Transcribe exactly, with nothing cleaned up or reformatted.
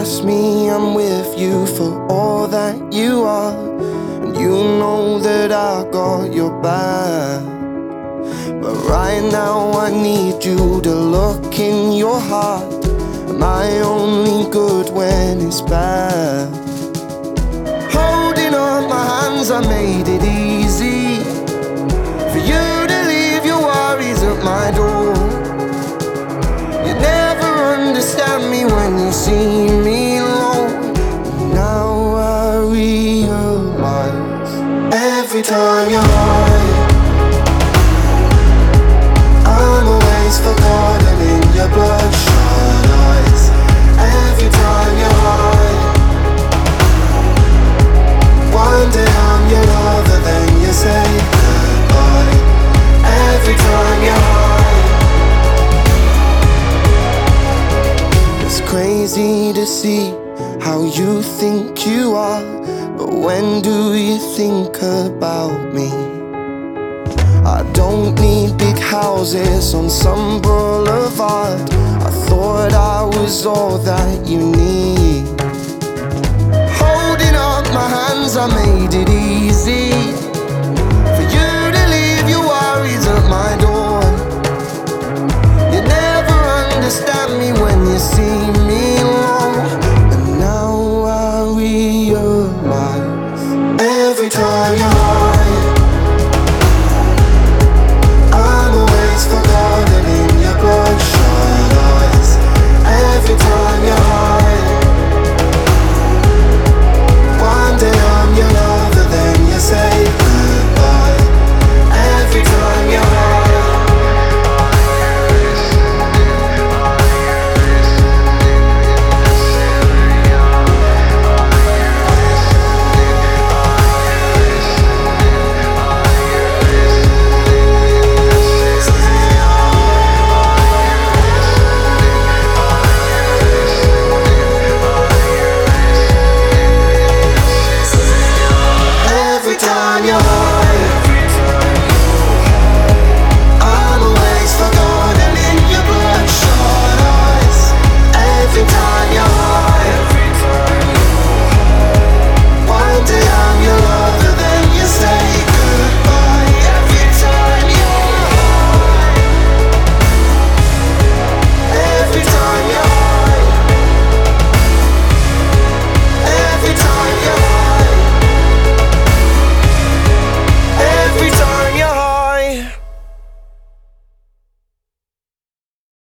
trust me, I'm with you for all that you are. And you know that I got your back. But right now I need you to look in your heart. Am I only good when it's bad? Holding up my hands, I made it easy for you to leave your worries at my door. You never understand me when you see me alone. Now I realize every time you're high, I'm always forgotten in your bloodshot eyes. Every time you're high, one day I'm your lover, then you say goodbye. Every time you're high, it's crazy to see how you think you are, but when do you think about me? I don't need big houses on some boulevard. I thought I was all that you need. Holding up my hands, I made it easy